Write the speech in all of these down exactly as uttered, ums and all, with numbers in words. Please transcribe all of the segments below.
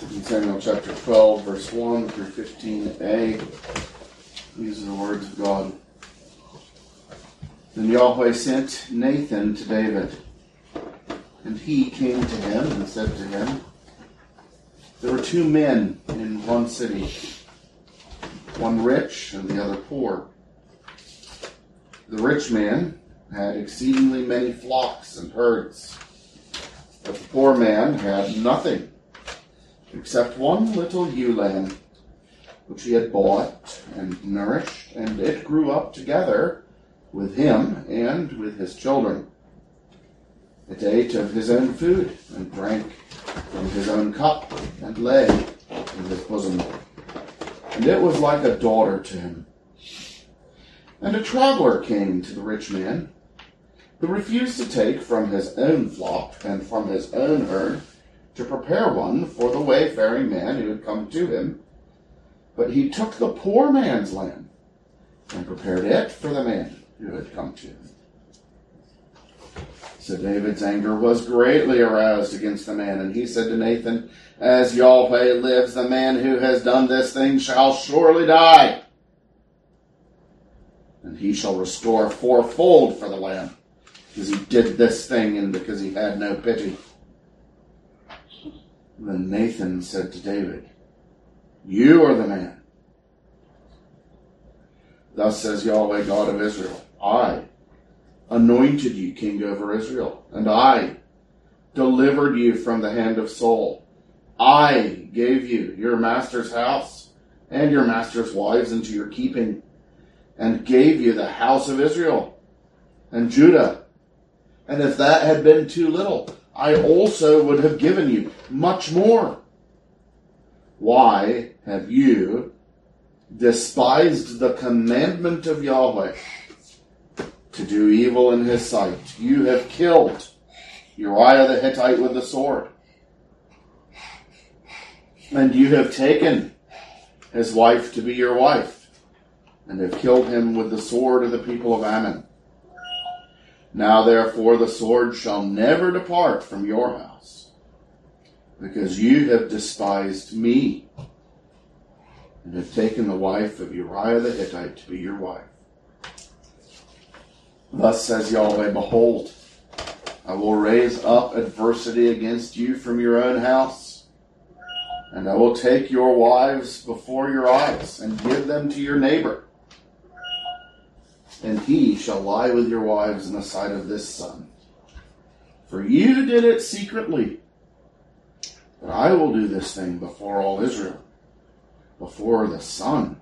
In Samuel chapter twelve, verse one through fifteen a, these are the words of God. Then Yahweh sent Nathan to David, and he came to him and said to him, there were two men in one city, one rich and the other poor. The rich man had exceedingly many flocks and herds, but the poor man had nothing except one little ewe lamb, which he had bought and nourished, and it grew up together with him and with his children. It ate of his own food and drank from his own cup and lay in his bosom, and it was like a daughter to him. And a traveler came to the rich man, who refused to take from his own flock and from his own herd to prepare one for the wayfaring man who had come to him. But he took the poor man's lamb and prepared it for the man who had come to him. So David's anger was greatly aroused against the man, and he said to Nathan, as Yahweh lives, the man who has done this thing shall surely die, and he shall restore fourfold for the lamb, because he did this thing and because he had no pity. Then Nathan said to David, you are the man. Thus says Yahweh, God of Israel, I anointed you king over Israel, and I delivered you from the hand of Saul. I gave you your master's house and your master's wives into your keeping, and gave you the house of Israel and Judah. And if that had been too little, I also would have given you much more. Why have you despised the commandment of Yahweh to do evil in his sight? You have killed Uriah the Hittite with the sword, and you have taken his wife to be your wife, and have killed him with the sword of the people of Ammon. Now therefore the sword shall never depart from your house, because you have despised me, and have taken the wife of Uriah the Hittite to be your wife. Thus says Yahweh, behold, I will raise up adversity against you from your own house, and I will take your wives before your eyes, and give them to your neighbor. And he shall lie with your wives in the sight of this sun. For you did it secretly. But I will do this thing before all Israel, before the sun.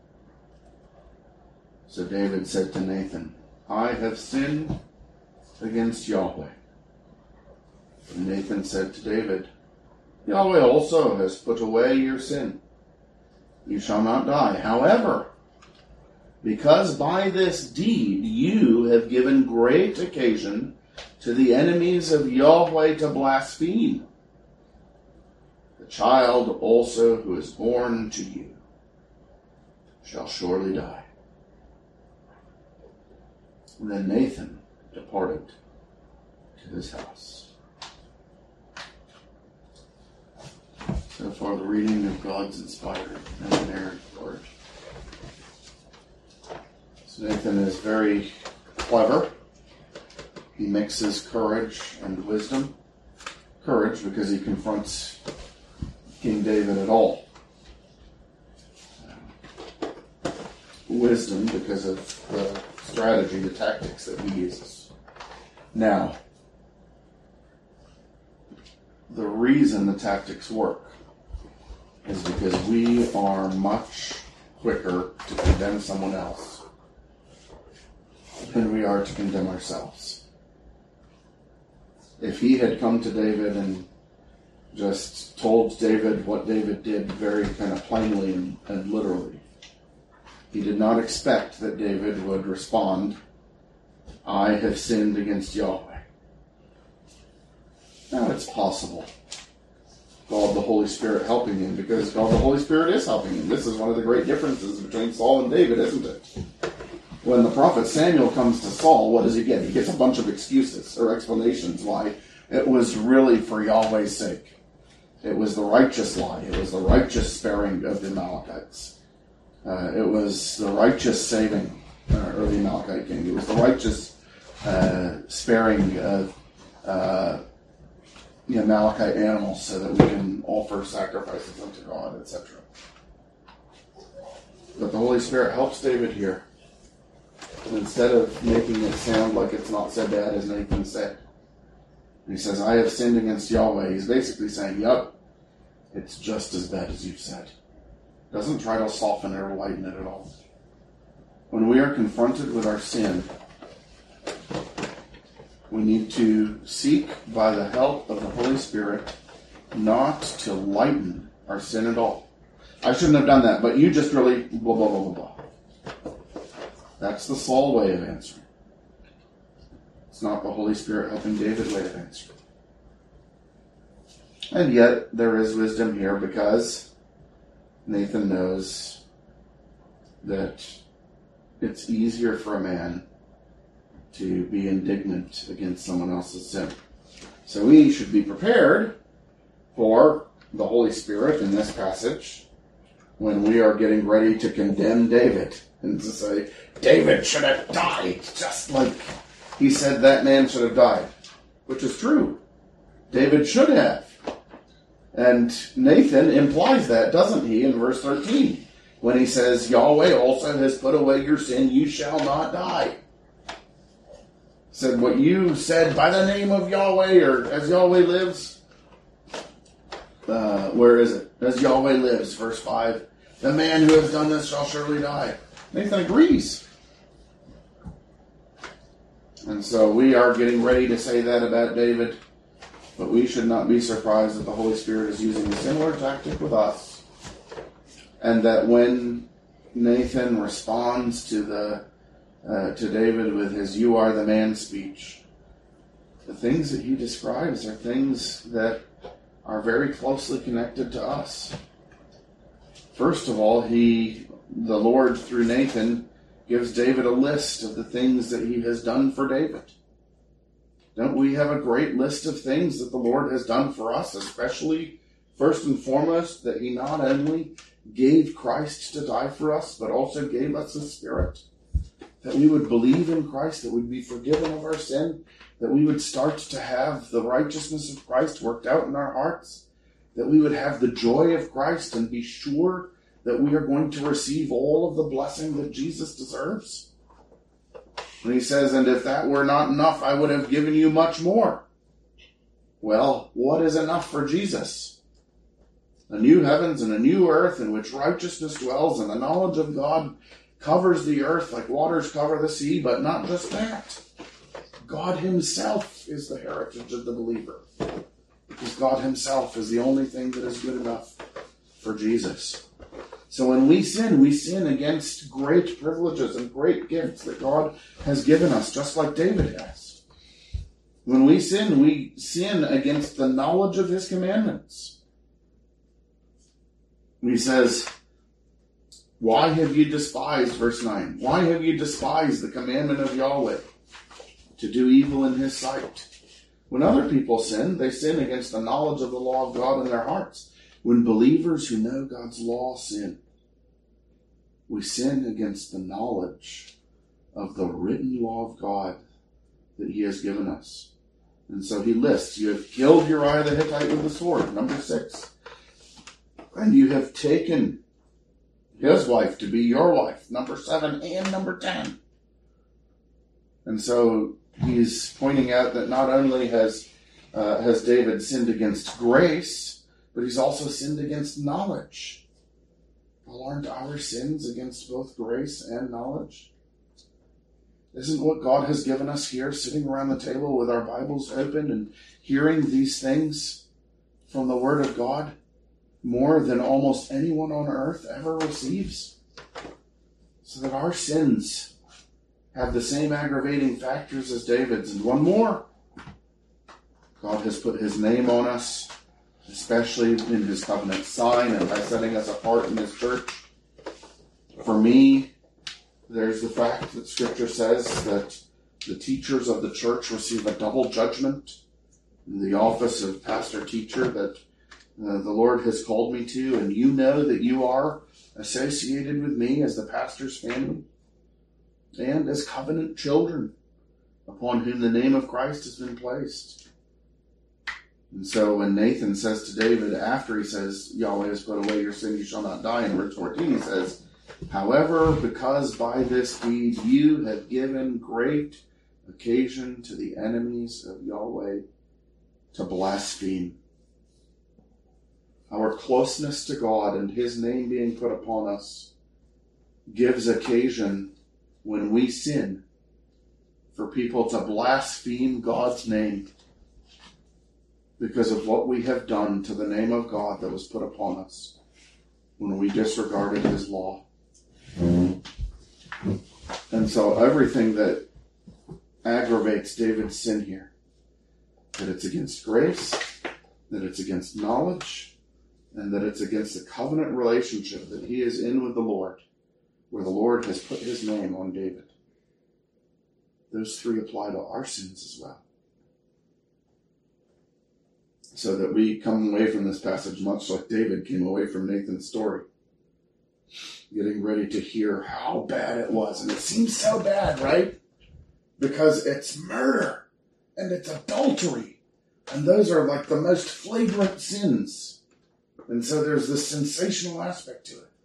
So David said to Nathan, I have sinned against Yahweh. And Nathan said to David, Yahweh also has put away your sin. You shall not die. However, because by this deed you have given great occasion to the enemies of Yahweh to blaspheme, the child also who is born to you shall surely die. And then Nathan departed to his house. So far the reading of God's inspired and inerrant word. Nathan is very clever. He mixes courage and wisdom. Courage because he confronts King David at all. Wisdom because of the strategy, the tactics that he uses. Now, the reason the tactics work is because we are much quicker to condemn someone else than we are to condemn ourselves. If he had come to David and just told David what David did very kind of plainly and, and literally, he did not expect that David would respond, I have sinned against Yahweh. Now it's possible. God the Holy Spirit helping him, because God the Holy Spirit is helping him. This is one of the great differences between Saul and David, isn't it? When the prophet Samuel comes to Saul, what does he get? He gets a bunch of excuses or explanations why it was really for Yahweh's sake. It was the righteous lie. It was the righteous sparing of the Amalekites. Uh, it was the righteous saving uh, of the Amalekite king. It was the righteous uh, sparing of uh, the Amalekite animals so that we can offer sacrifices unto God, et cetera. But the Holy Spirit helps David here. And instead of making it sound like it's not so bad as Nathan said, he says, I have sinned against Yahweh. He's basically saying, yep, it's just as bad as you've said. Doesn't try to soften it or lighten it at all. When we are confronted with our sin, we need to seek by the help of the Holy Spirit not to lighten our sin at all. I shouldn't have done that, but you just really blah, blah, blah, blah, blah. That's the Saul way of answering. It's not the Holy Spirit helping David way of answering. And yet, there is wisdom here because Nathan knows that it's easier for a man to be indignant against someone else's sin. So we should be prepared for the Holy Spirit in this passage when we are getting ready to condemn David and to say, David should have died, just like he said that man should have died, which is true. David should have. And Nathan implies that, doesn't he, in verse thirteen, when he says, Yahweh also has put away your sin, you shall not die. Said what you said by the name of Yahweh, or as Yahweh lives. Uh, where is it? As Yahweh lives, verse five. The man who has done this shall surely die. Nathan agrees. And so we are getting ready to say that about David, but we should not be surprised that the Holy Spirit is using a similar tactic with us, and that when Nathan responds to the uh, to David with his "You are the man" speech, the things that he describes are things that are very closely connected to us. First of all, he, the Lord through Nathan, gives David a list of the things that he has done for David. Don't we have a great list of things that the Lord has done for us, especially, first and foremost, that he not only gave Christ to die for us, but also gave us His Spirit. That we would believe in Christ, that we'd be forgiven of our sin, that we would start to have the righteousness of Christ worked out in our hearts, that we would have the joy of Christ and be sure that we are going to receive all of the blessing that Jesus deserves. And he says, and if that were not enough, I would have given you much more. Well, what is enough for Jesus? A new heavens and a new earth in which righteousness dwells, and the knowledge of God covers the earth like waters cover the sea, but not just that. God Himself is the heritage of the believer. Because God Himself is the only thing that is good enough for Jesus. So when we sin, we sin against great privileges and great gifts that God has given us, just like David has. When we sin, we sin against the knowledge of His commandments. He says, why have you despised, verse nine, why have you despised the commandment of Yahweh to do evil in His sight? When other people sin, they sin against the knowledge of the law of God in their hearts. When believers who know God's law sin, we sin against the knowledge of the written law of God that He has given us. And so he lists, you have killed Uriah the Hittite with the sword, number six. And you have taken his wife to be your wife, number seven and number ten. And so he's pointing out that not only has uh, has David sinned against grace, but he's also sinned against knowledge. Well, aren't our sins against both grace and knowledge? Isn't what God has given us here, sitting around the table with our Bibles open and hearing these things from the Word of God, more than almost anyone on earth ever receives? So that our sins have the same aggravating factors as David's. And one more. God has put His name on us, especially in His covenant sign and by setting us apart in His church. For me, there's the fact that Scripture says that the teachers of the church receive a double judgment in the office of pastor-teacher, that uh, the Lord has called me to, and you know that you are associated with me as the pastor's family and as covenant children upon whom the name of Christ has been placed. And so when Nathan says to David, after he says, Yahweh has put away your sin, you shall not die, in verse fourteen he says, however, because by this deed you have given great occasion to the enemies of Yahweh to blaspheme. Our closeness to God and his name being put upon us gives occasion when we sin for people to blaspheme God's name because of what we have done to the name of God that was put upon us when we disregarded his law. And so everything that aggravates David's sin here, that it's against grace, that it's against knowledge, and that it's against the covenant relationship that he is in with the Lord, where the Lord has put his name on David. Those three apply to our sins as well. So that we come away from this passage much like David came away from Nathan's story, getting ready to hear how bad it was. And it seems so bad, right? Because it's murder and it's adultery. And those are like the most flagrant sins. And so there's this sensational aspect to it.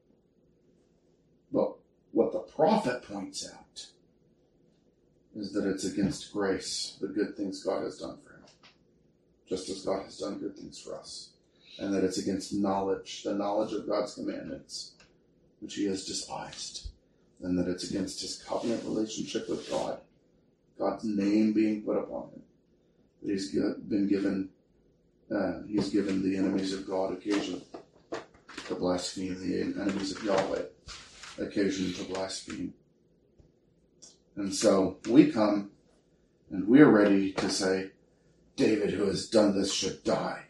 But what the prophet points out is that it's against grace, the good things God has done for him, just as God has done good things for us. And that it's against knowledge, the knowledge of God's commandments, which he has despised. And that it's against his covenant relationship with God, God's name being put upon him, that he's been given, uh, he's given the enemies of God occasion to blaspheme, the enemies of Yahweh occasion to blaspheme. And so we come and we're ready to say, David, who has done this, should die.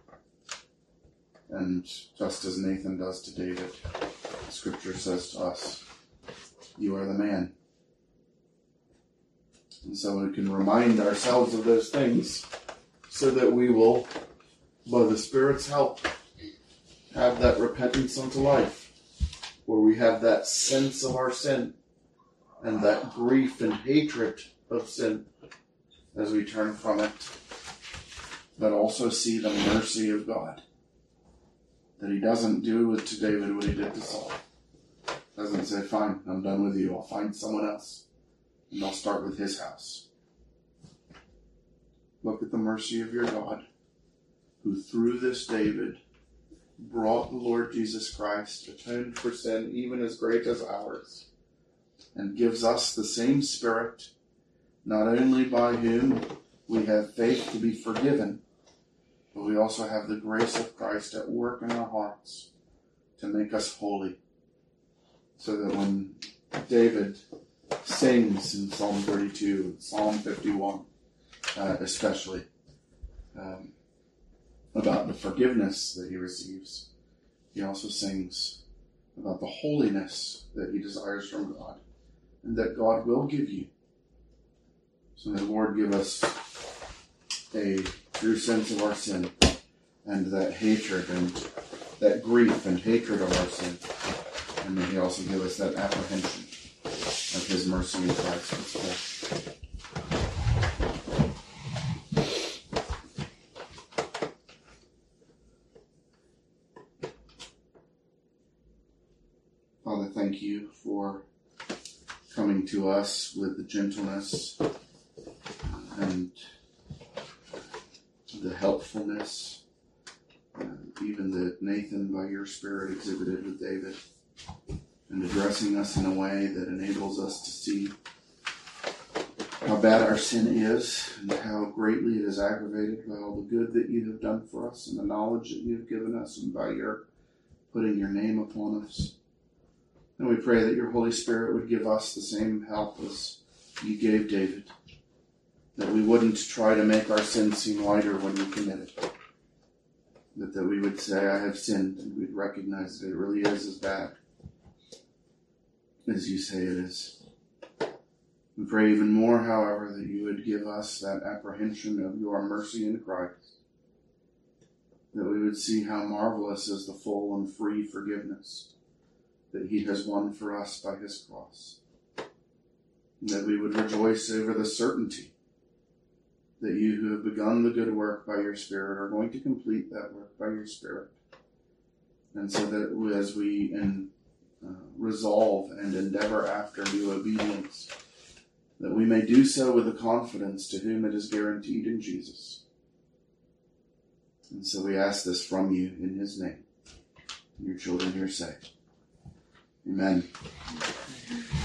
And just as Nathan does to David, Scripture says to us, you are the man. And so we can remind ourselves of those things so that we will, by the Spirit's help, have that repentance unto life, where we have that sense of our sin and that grief and hatred of sin as we turn from it, but also see the mercy of God, that he doesn't do to David what he did to Saul. Doesn't say, fine, I'm done with you, I'll find someone else, and I'll start with his house. Look at the mercy of your God, who through this David brought the Lord Jesus Christ, atoned for sin even as great as ours, and gives us the same Spirit, not only by whom we have faith to be forgiven, but we also have the grace of Christ at work in our hearts to make us holy. So that when David sings in Psalm thirty-two, Psalm fifty-one, uh, especially, um, about the forgiveness that he receives, he also sings about the holiness that he desires from God, and that God will give you. So may the Lord give us a true sense of our sin, and that hatred and that grief and hatred of our sin. And may he also give us that apprehension of his mercy in Christ. Let's pray. Father, thank you for coming to us with the gentleness and the helpfulness, uh, even that Nathan, by your Spirit, exhibited with David, and addressing us in a way that enables us to see how bad our sin is and how greatly it is aggravated by all the good that you have done for us and the knowledge that you have given us and by your putting your name upon us. And we pray that your Holy Spirit would give us the same help as you gave David, that we wouldn't try to make our sin seem lighter when we commit it, but that we would say, I have sinned, and we'd recognize that it really is as bad as you say it is. We pray even more, however, that you would give us that apprehension of your mercy in Christ, that we would see how marvelous is the full and free forgiveness that he has won for us by his cross. And that we would rejoice over the certainty that you who have begun the good work by your Spirit are going to complete that work by your Spirit. And so that as we in, uh, resolve and endeavor after new obedience, that we may do so with the confidence to whom it is guaranteed in Jesus. And so we ask this from you in his name. And your children here say, Amen.